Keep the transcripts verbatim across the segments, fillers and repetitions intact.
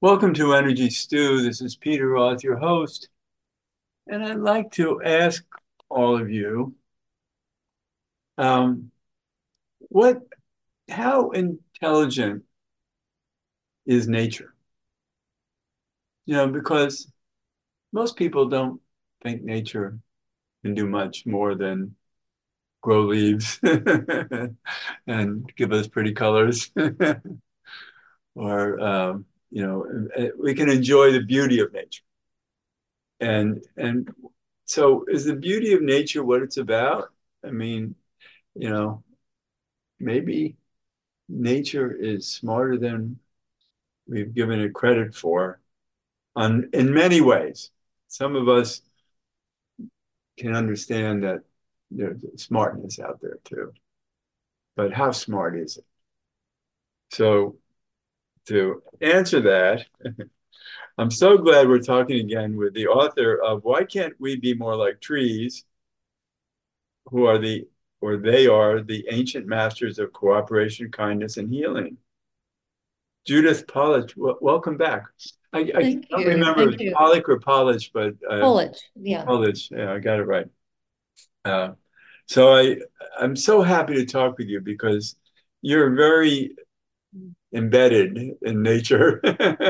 Welcome to Energy Stew. This is Peter Roth, your host, and I'd like to ask all of you, um, what, how intelligent is nature? You know, because most people don't think nature can do much more than grow leaves and give us pretty colors, or um, you know, we can enjoy the beauty of nature. And and so, is the beauty of nature what it's about? I mean, you know, maybe nature is smarter than we've given it credit for on in many ways. Some of us can understand that there's smartness out there too, but how smart is it? So to answer that, I'm so glad we're talking again with the author of Why Can't We Be More Like Trees, who are the or they are the ancient masters of cooperation, kindness, and healing. Judith Polish, w- welcome back. I, I Thank can't you. remember if Thank it's you. Pollock or Polish, but uh, College. Yeah. Polish. Yeah, I got it right. Uh, so I, I'm so happy to talk with you because you're very embedded in nature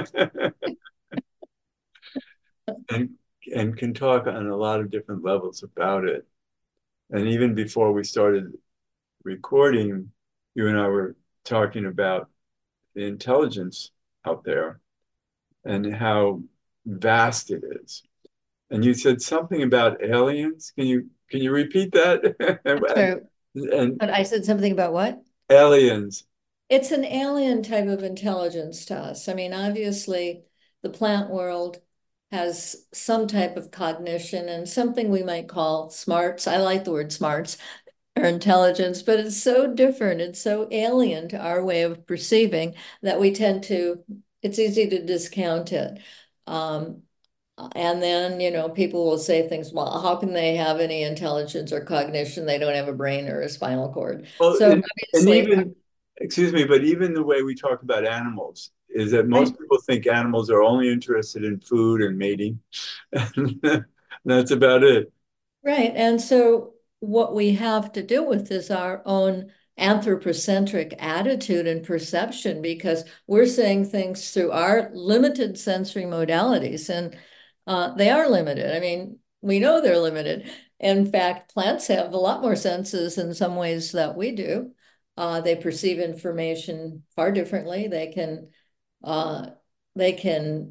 and and can talk on a lot of different levels about it. And even before we started recording, you and I were talking about the intelligence out there and how vast it is. And you said something about aliens. Can you can you repeat that? and, So, and but I said something about what? aliens. It's an alien type of intelligence to us. I mean, obviously, the plant world has some type of cognition and something we might call smarts. I like the word smarts or intelligence, but it's so different. It's so alien to our way of perceiving that we tend to, it's easy to discount it. Um, And then, you know, people will say things, well, how can they have any intelligence or cognition? They don't have a brain or a spinal cord. Well, So and, and obviously, even excuse me, but even the way we talk about animals is that right, most people think animals are only interested in food and mating. And that's about it. right. And so what we have to do with is our own anthropocentric attitude and perception because we're saying things through our limited sensory modalities, and uh, they are limited. I mean, we know they're limited. In fact, plants have a lot more senses in some ways that we do. Uh, they perceive information far differently. They can uh, they can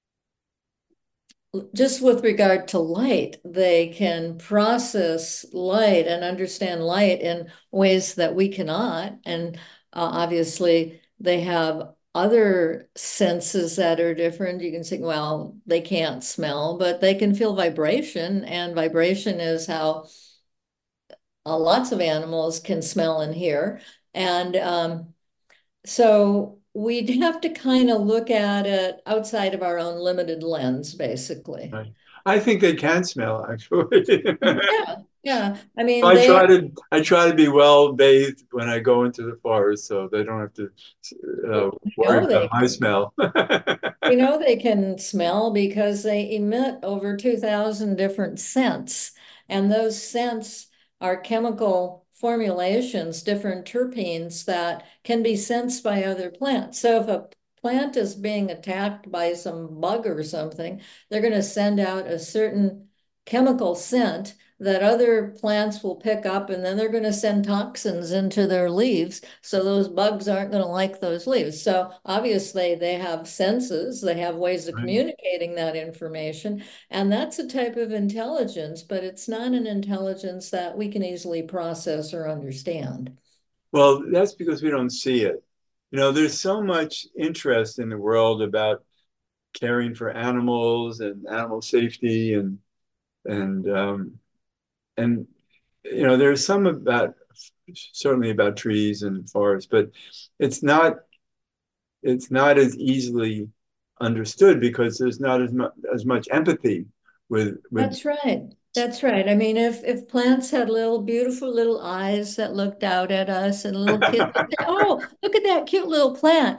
just with regard to light, they can process light and understand light in ways that we cannot. And uh, obviously, they have other senses that are different. You can say, well, they can't smell, but they can feel vibration, and vibration is how uh, lots of animals can smell and hear. And um, so we'd have to kind of look at it outside of our own limited lens, basically. Right. I think they can smell actually. Yeah, yeah. I mean, I they try to I try to be well bathed when I go into the forest, so they don't have to uh, we worry know about they my can. smell. We know they can smell because they emit over two thousand different scents. And those scents are chemical formulations, different terpenes that can be sensed by other plants. So if a plant is being attacked by some bug or something, they're going to send out a certain chemical scent that other plants will pick up, and then they're going to send toxins into their leaves. So those bugs aren't going to like those leaves. So obviously they have senses, they have ways of Right. communicating that information. And that's a type of intelligence, but it's not an intelligence that we can easily process or understand. Well, that's because we don't see it. You know, there's so much interest in the world about caring for animals and animal safety and and um, and you know there's some about certainly about trees and forests, but it's not it's not as easily understood because there's not as much as much empathy with with That's right. That's right. I mean, if if plants had little beautiful little eyes that looked out at us and little kids would say, "Oh, look at that cute little plant."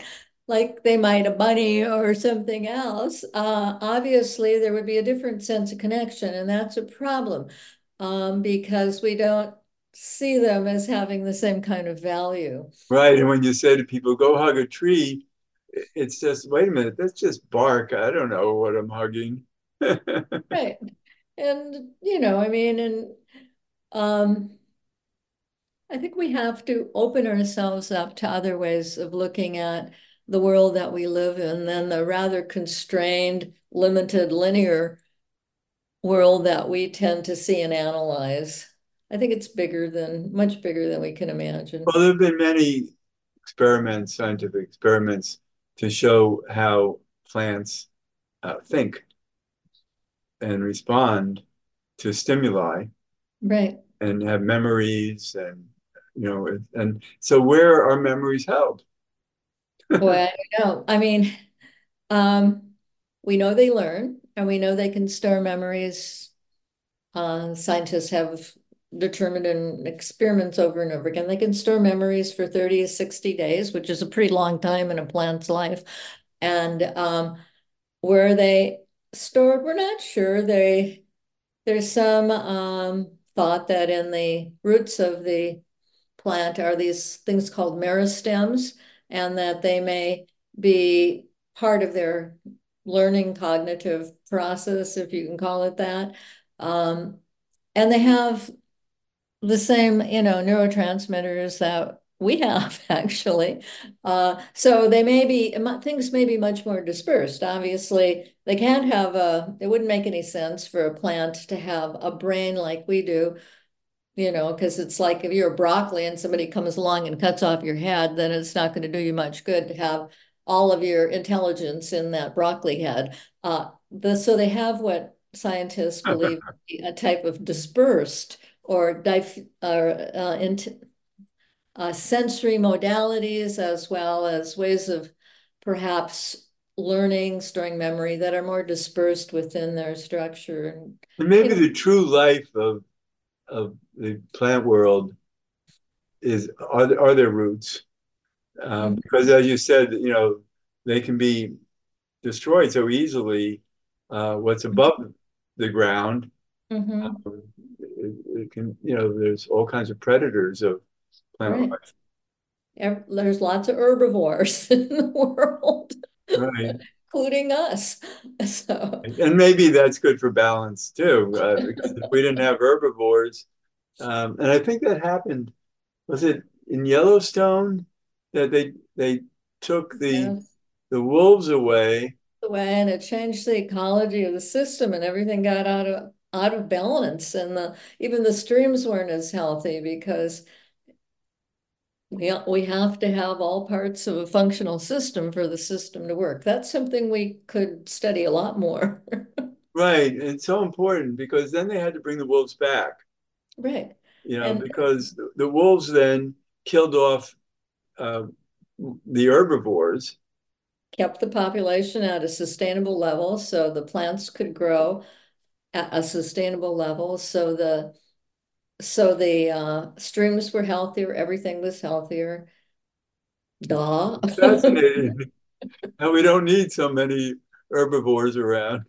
like they might a bunny or something else, uh, obviously there would be a different sense of connection, and that's a problem um, because we don't see them as having the same kind of value. Right. And when you say to people, go hug a tree, it's just, wait a minute, that's just bark. I don't know what I'm hugging. Right. And, you know, I mean, and um, I think we have to open ourselves up to other ways of looking at the world that we live in than the rather constrained, limited, linear world that we tend to see and analyze. I think it's bigger than, much bigger than we can Well, imagine. there have been many experiments, scientific experiments, to show how plants uh, think and respond to stimuli Right. and have memories and you know and so where are memories held? Well, I know. I mean, um, we know they learn and we know they can store memories. Uh, scientists have determined in experiments over and over again, they can store memories for thirty to sixty days, which is a pretty long time in a plant's life. And um, where they stored, we're not sure. They There's some um, thought that in the roots of the plant are these things called meristems, and that they may be part of their learning cognitive process, if you can call it that. Um, and they have the same, you know, neurotransmitters that we have actually. Uh, so they may be, things may be much more dispersed. Obviously, they can't have a, it wouldn't make any sense for a plant to have a brain like we do, you know, because it's like if you're a broccoli and somebody comes along and cuts off your head, then it's not going to do you much good to have all of your intelligence in that broccoli head. Uh, the, so they have what scientists believe to be a type of dispersed or dif or uh, into, uh, sensory modalities as well as ways of perhaps learning, storing memory that are more dispersed within their structure. And, And you maybe know, the true life of of the plant world is are, are their roots, um, mhm, because as you said, you know they can be destroyed so easily. Uh, what's above the ground, mhm, um, it, it can, you know there's all kinds of predators of plant right. life. There's lots of herbivores in the world, Right. including us. So, And maybe that's good for balance too, uh, because if we didn't have herbivores, um, and I think that happened, was it in Yellowstone that they they took the yes, the wolves away? the way, and it changed the ecology of the system, and everything got out of out of balance, and the even the streams weren't as healthy because we we have to have all parts of a functional system for the system to work. That's something we could study a lot more. Right, and it's so important because then they had to bring the wolves back, Right. you know, And because the, the wolves then killed off uh, the herbivores. kept the population at a sustainable level so the plants could grow at a sustainable level. So the so the uh, streams were healthier, everything was healthier. Duh. It's fascinating how we don't need so many herbivores around.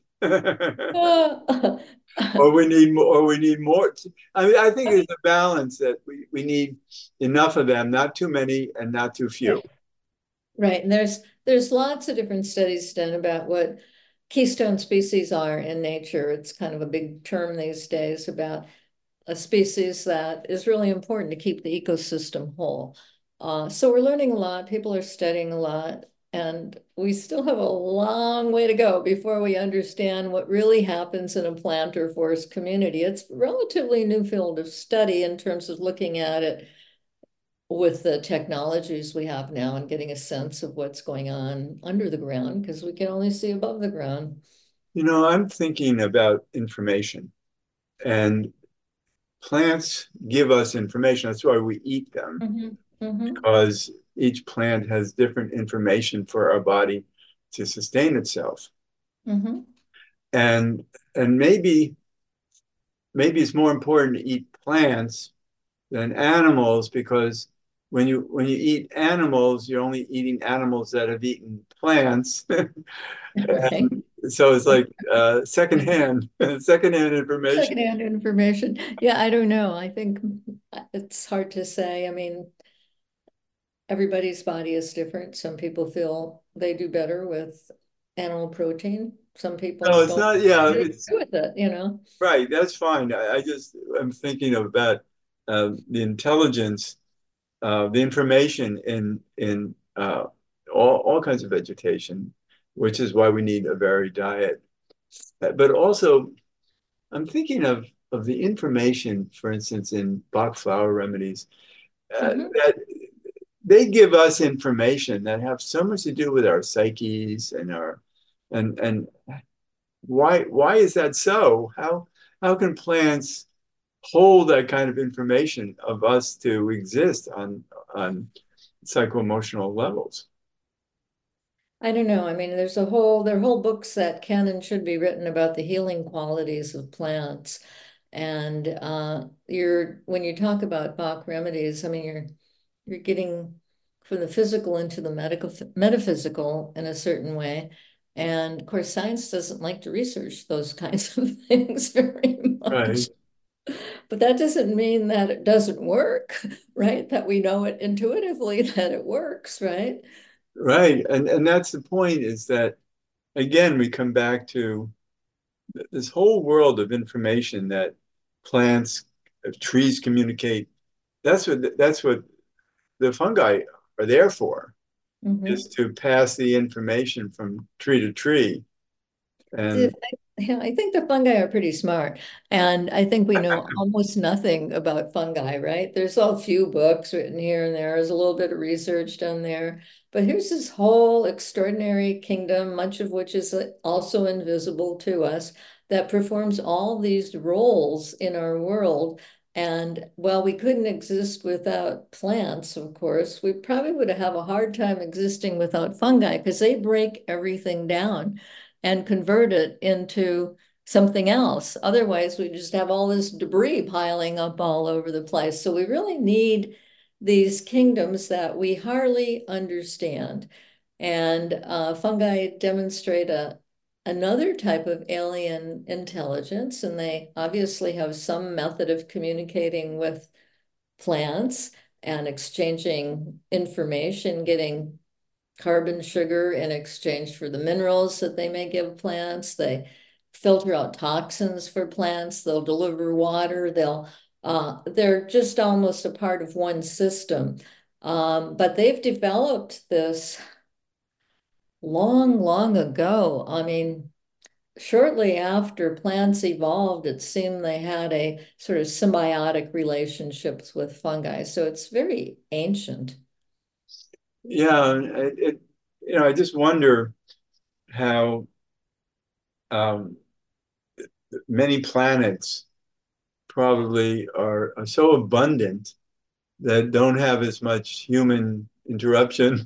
Or we need more, or we need more. I mean, I think it's a balance that we, we need enough of them, not too many and not too few. Right. Right. And there's there's lots of different studies done about what keystone species are in nature. It's kind of a big term these days about a species that is really important to keep the ecosystem whole. Uh, so we're learning a lot, people are studying a lot, and we still have a long way to go before we understand what really happens in a plant or forest community. It's a relatively new field of study in terms of looking at it with the technologies we have now and getting a sense of what's going on under the ground because we can only see above the ground. You know, I'm thinking about information, and plants give us information. That's why we eat them, Mhm, mhm, because each plant has different information for our body to sustain itself. mhm. And and maybe maybe it's more important to eat plants than animals because when you when you eat animals, you're only eating animals that have eaten plants. Right. And so it's like uh, secondhand, secondhand information. Secondhand information. Yeah, I don't know. I think it's hard to say. I mean, everybody's body is different. Some people feel they do better with animal protein. Some No, people it's don't not. Yeah, do it's with it, you know. right. That's fine. I, I just I'm thinking about uh, the intelligence, uh, the information in in uh, all all kinds of vegetation, which is why we need a varied diet. Uh, But also, I'm thinking of of the information, for instance, in Bach flower remedies, uh, Mhm. that they give us information that have so much to do with our psyches and our and and why why is that so? How how can plants hold that kind of information of us to exist on on psycho-emotional levels? I don't know. I mean, there's a whole there are whole books that can and should be written about the healing qualities of plants. And uh, you're when you talk about Bach remedies, I mean, you're you're getting from the physical into the medical metaphysical in a certain way. And of course, science doesn't like to research those kinds of things very Right, much. But that doesn't mean that it doesn't work, right? That we know it intuitively that it works, right? right. And and that's the point is that again, we come back to this whole world of information that plants, uh, trees communicate. That's what that's what the fungi are there for, is Mhm. to pass the information from tree to tree. The- And Yeah, I think the fungi are pretty smart. And I think we know almost nothing about fungi, right? There's a few books written here and there. There's a little bit of research done there. But here's this whole extraordinary kingdom, much of which is uh, also invisible to us, that performs all these roles in our world. And while we couldn't exist without plants, of course, we probably would have a hard time existing without fungi because they break everything down and convert it into something else. Otherwise, we just have all this debris piling up all over the place. So we really need these kingdoms that we hardly understand. And uh, fungi demonstrate a another type of alien intelligence, and they obviously have some method of communicating with plants and exchanging information, getting carbon sugar in exchange for the minerals that they may give plants. They filter out toxins for plants. They'll deliver water. They'll uh, they're just almost a part of one system. Um, but they've developed this long, long ago. I mean, shortly after plants evolved, it seemed they had a sort of symbiotic relationships with fungi. So it's very ancient. yeah, it, it you know, I just wonder how um, many planets probably are, are so abundant that don't have as much human interruption.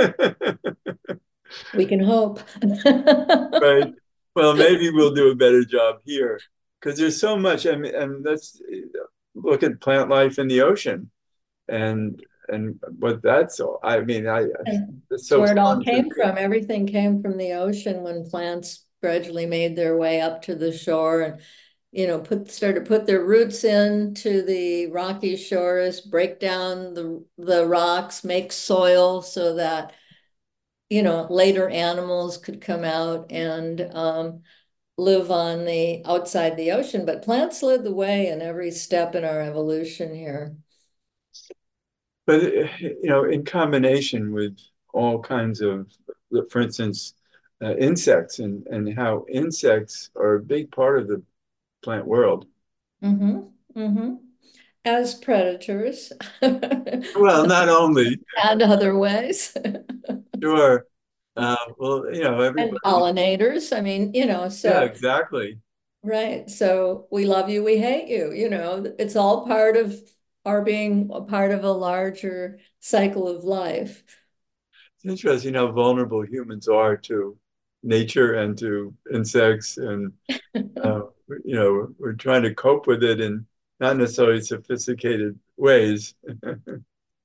We can hope. Right. Well, maybe we'll do a better job here because there's so much. I mean, and let's look at plant life in the ocean and and what that's all. I mean, I it's It's so where it all fun to came from. Everything came from the ocean when plants gradually made their way up to the shore and, you know, put started to put their roots into the rocky shores, break down the the rocks, make soil so that, you know, later animals could come out and um, live on the outside the ocean. But plants led the way in every step in our evolution here. but you know, in combination with all kinds of, for instance, uh, insects and and how insects are a big part of the plant world. Mm-hmm. Mm-hmm. As predators Well, not only, and other ways. sure. Uh, well, you know, And everybody. pollinators. I mean, you know, Yeah, so exactly. right. So we love you, we hate you, you know, it's all part of our being a part of a larger cycle of life. It's interesting how vulnerable humans are to nature and to insects, and uh, you know, we're trying to cope with it in not necessarily sophisticated ways.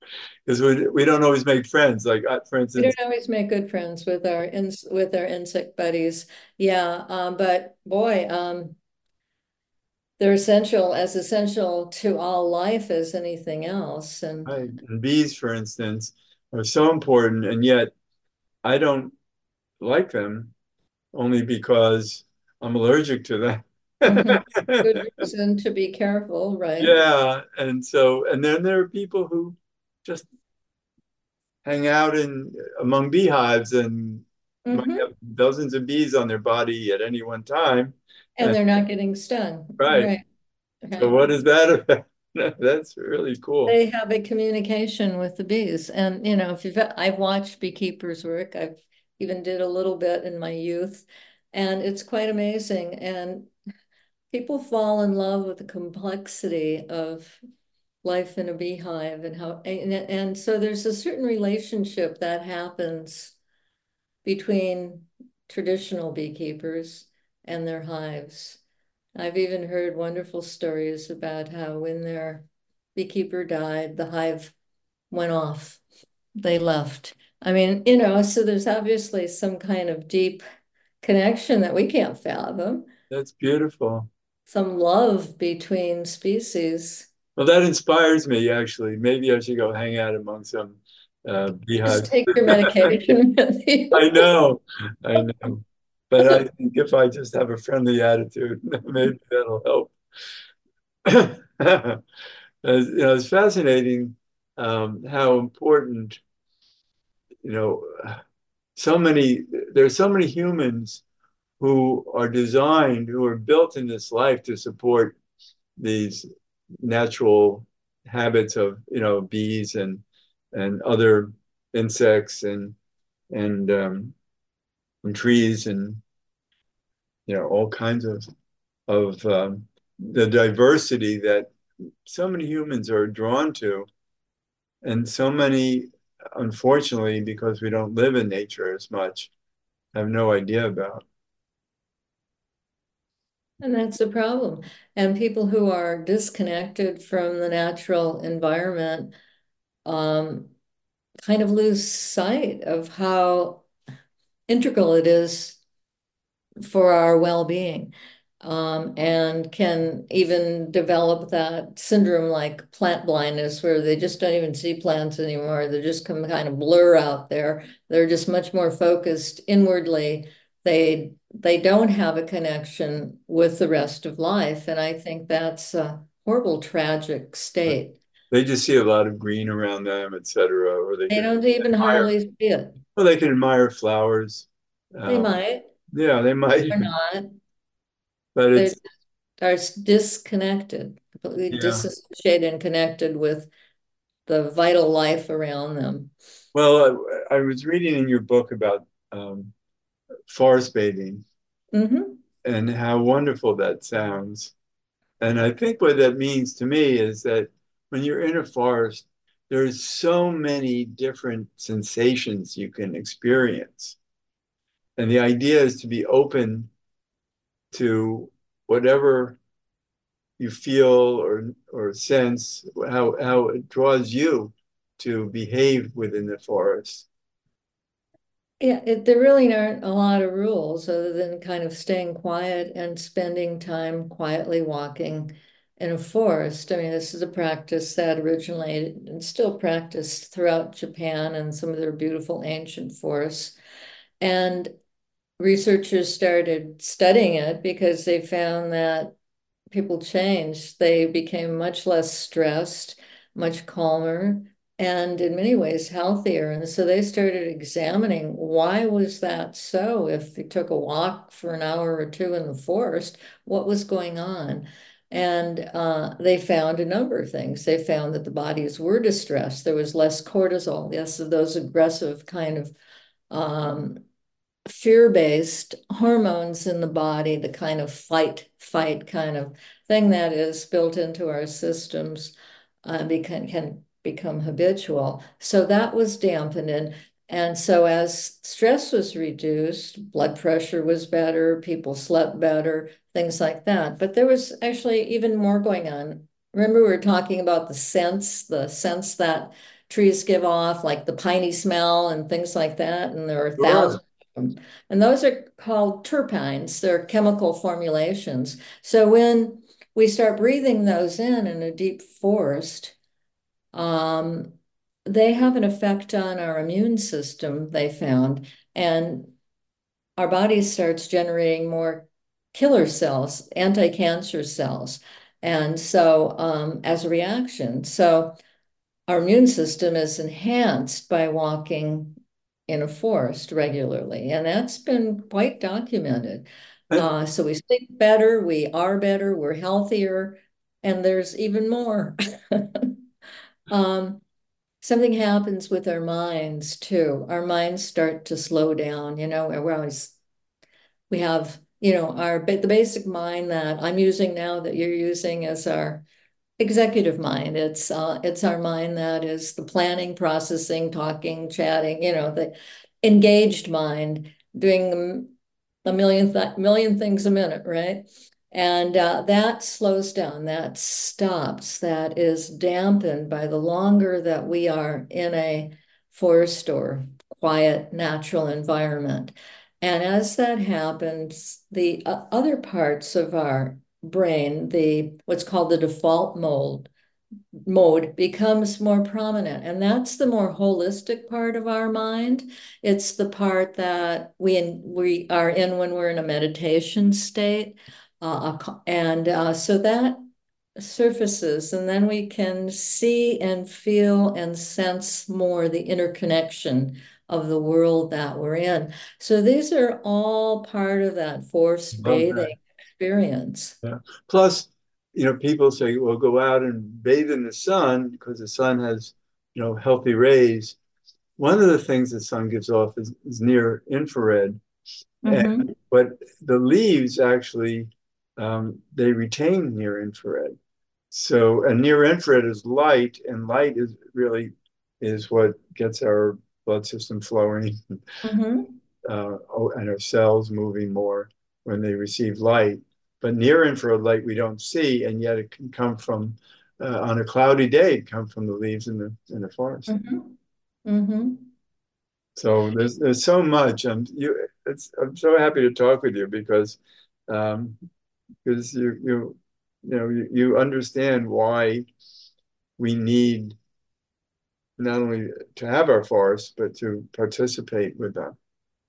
because we, we don't always make friends. Like, uh, for We don't instance, always make good friends with our ins with our insect buddies. Yeah, um, but boy, um, they're essential as essential to all life as anything else. And right, and bees, for instance, are so important, and yet I don't like them only because I'm allergic to them. mhm, good reason to be careful, right? Yeah, and so, and then there are people who just hang out in among beehives and might Hmm. have dozens of bees on their body at any one time. And And they're not getting stung, right. right? So Right. what is that about? That's really cool. They have a communication with the bees. And, you know, if you've, I've watched beekeepers work, I've even did a little bit in my youth, and it's quite amazing. And people fall in love with the complexity of life in a beehive and how, and, and so there's a certain relationship that happens between traditional beekeepers and their hives. I've even heard wonderful stories about how when their beekeeper died, the hive went off. They left. I mean, you know, so there's obviously some kind of deep connection that we can't fathom, That's beautiful. some love between species. Well, that inspires me, actually. Maybe I should go hang out among some uh, Just beehives. take your medication with I you. know, I know. But I think if I just have a friendly attitude, maybe that'll help. As, you know, it's fascinating um, how important, you know, so many, there's so many humans who are designed, who are built in this life to support these natural habits of, you know, bees and and other insects and and um, and trees and you know all kinds of of um, the diversity that so many humans are drawn to, and so many, unfortunately, because we don't live in nature as much, have no idea about. And that's the problem. And people who are disconnected from the natural environment um, kind of lose sight of how integral it is for our well-being, um, and can even develop that syndrome like plant blindness where they just don't even see plants anymore. They just come kind of blur out there. They're just much more focused inwardly. They they don't have a connection with the rest of life. And I think that's a horrible, tragic state. They just see a lot of green around them, et cetera, or they They can don't even admire, hardly see it. well, they can admire flowers. They Um, might yeah, they might, or not. but They're it's, are disconnected, completely yeah. disassociated and connected with the vital life around them. Well, I, I was reading in your book about um, forest bathing Hmm. and how wonderful that sounds. And I think what that means to me is that when you're in a forest, there's so many different sensations you can experience. And the idea is to be open to whatever you feel or or sense, how how it draws you to behave within the forest. Yeah, it, there really aren't a lot of rules other than kind of staying quiet and spending time quietly walking in a forest. I mean, this is a practice that originated and still practiced throughout Japan and some of their beautiful ancient forests. And researchers started studying it because they found that people changed. They became much less stressed, much calmer, and in many ways healthier. And so they started examining why was that so? If they took a walk for an hour or two in the forest, what was going on? And uh, they found a number of things. They found that the bodies were distressed. There was less cortisol, less of those aggressive kind of um, fear-based hormones in the body, the kind of fight, fight kind of thing that is built into our systems, uh, become, can become habitual. So that was dampened. And, and so as stress was reduced, blood pressure was better, people slept better, things like that. But there was actually even more going on. Remember, we were talking about the sense, the sense that trees give off, like the piney smell and things like that. And there are thousands Sure. of them. And those are called terpenes. They're chemical formulations. So when we start breathing those in in a deep forest, um, they have an effect on our immune system, they found. And our body starts generating more killer cells, anti-cancer cells. And so, um, as a reaction, so our immune system is enhanced by walking in a forest regularly, and that's been quite documented. And, Uh, so we sleep better, we are better, we're healthier, and there's even more. um, Something happens with our minds too. Our minds start to slow down. You know, we're always we have, you know, our the basic mind that I'm using now that you're using is our executive mind. It's uh, it's our mind that is the planning, processing, talking, chatting, you know, the engaged mind doing a million th million things a minute, right? And uh, that slows down, that stops, that is dampened by the longer that we are in a forest or quiet, natural environment. And as that happens, the uh, other parts of our brain, the what's called the default mode, mode becomes more prominent. And that's the more holistic part of our mind. It's the part that we in, we are in when we're in a meditation state. Uh, and uh, so that surfaces, and then we can see and feel and sense more the interconnection of the world that we're in. So these are all part of that forced love that. bathing experience. Yeah. Plus, you know, people say, well, go out and bathe in the sun because the sun has, you know, healthy rays. One of the things the sun gives off is, is near infrared. And Mm-hmm. but the leaves actually um, they retain near infrared. So and near infrared is light, and light is really is what gets our blood system flowing, Mm-hmm. uh, and our cells moving more when they receive light. But near infrared light we don't see, and yet it can come from uh, on a cloudy day, it come from the leaves in the in the forest. Mm-hmm. Mm-hmm. So there's there's so much. I'm you. It's, I'm so happy to talk with you because um, because you you you know you, you understand why we need not only to have our forests but to participate with them.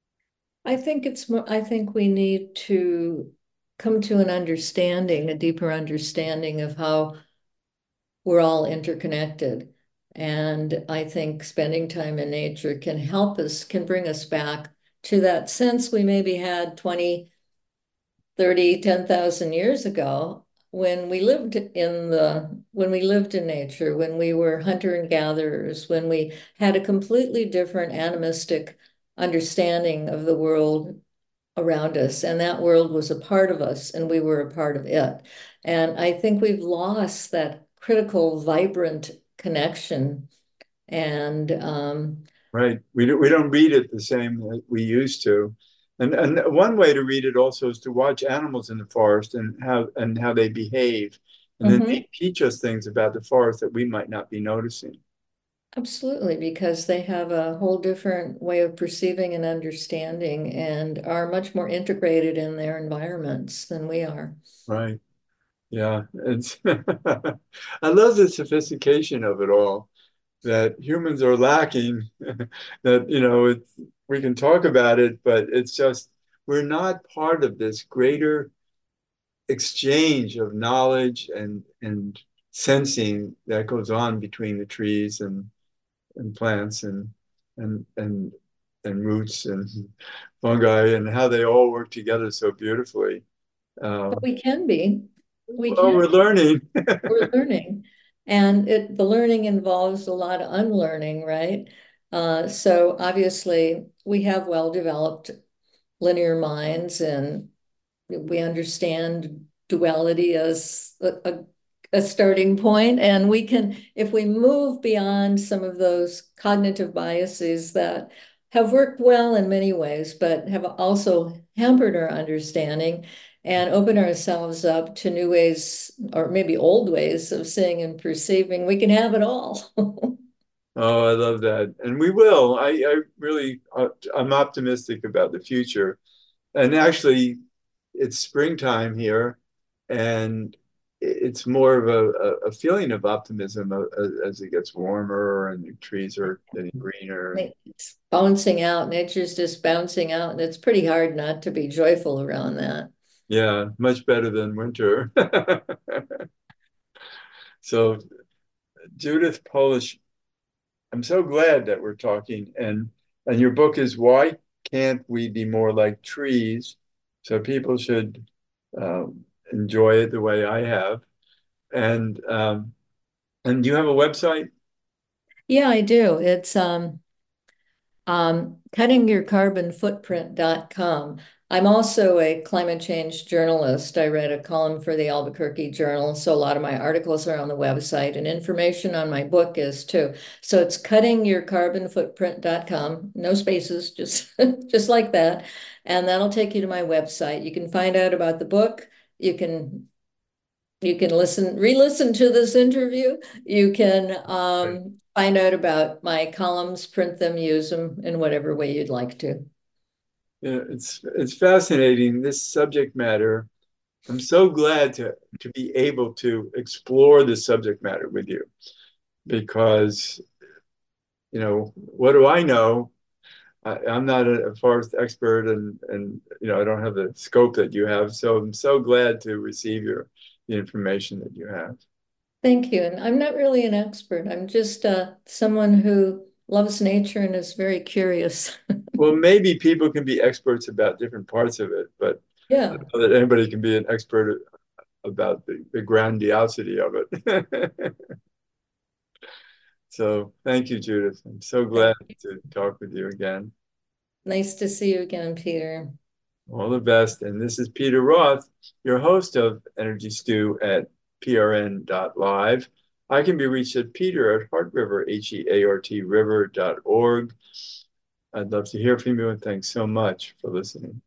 I think it's more, I think we need to come to an understanding, a deeper understanding of how we're all interconnected. And I think spending time in nature can help us, can bring us back to that sense we maybe had twenty, thirty, ten thousand years ago when we lived in the, when we lived in nature, when we were hunter and gatherers, when we had a completely different animistic understanding of the world around us, and that world was a part of us, and we were a part of it. And I think we've lost that critical, vibrant connection. And um, Right. We don't, we don't read it the same that we used to. And and one way to read it also is to watch animals in the forest and how and how they behave. And then mhm, they teach us things about the forest that we might not be noticing. absolutely, because they have a whole different way of perceiving and understanding and are much more integrated in their environments than we are. Right. Yeah. It's I love the sophistication of it all that humans are lacking. That, you know, it's we can talk about it, but it's just we're not part of this greater exchange of knowledge and and sensing that goes on between the trees and and plants and and and and roots and fungi and how they all work together so beautifully. But Um, we can be, we well, can we're learning. we're learning. And it the learning involves a lot of unlearning, right? Uh, so obviously we have well-developed linear minds and we understand duality as a, a, a starting point, and we can, if we move beyond some of those cognitive biases that have worked well in many ways, but have also hampered our understanding and open ourselves up to new ways or maybe old ways of seeing and perceiving, we can have it all. Oh, I love that. And we will. I, I really, uh, I'm optimistic about the future. And actually, it's springtime here, and it's more of a, a feeling of optimism as it gets warmer and the trees are getting greener. It's bouncing out, nature's just bouncing out, and it's pretty hard not to be joyful around that. Yeah, much better than winter. So, Judith Polish, I'm so glad that we're talking. And and your book is Why Can't We Be More Like Trees? So people should um, enjoy it the way I have. And um, and you have a website? Yeah, I do. It's um um, cutting your carbon footprint dot com. I'm also a climate change journalist. I read a column for the Albuquerque Journal, so a lot of my articles are on the website, and information on my book is too. So it's cutting your carbon footprint dot com, no spaces, just just like that. And that'll take you to my website. You can find out about the book. You can you can listen, re-listen to this interview. You can Right. um, find out about my columns, print them, use them in whatever way you'd like to. Yeah, it's it's fascinating, this subject matter. I'm so glad to to be able to explore this subject matter with you because, you know, what do I know? I, I'm not a, a forest expert, and and you know I don't have the scope that you have. So I'm so glad to receive your the information that you have. Thank you. And I'm not really an expert. I'm just uh, someone who loves nature and is very curious. Well, maybe people can be experts about different parts of it, but I Yeah, don't know that anybody can be an expert about the, the grandiosity of it. So thank you, Judith. I'm so thank glad you. to talk with you again. Nice to see you again, Peter. All the best. And this is Peter Roth, your host of Energy Stew at P R N dot live. I can be reached at Peter at Heart River, H E A R T river dot org. I'd love to hear from you, and thanks so much for listening.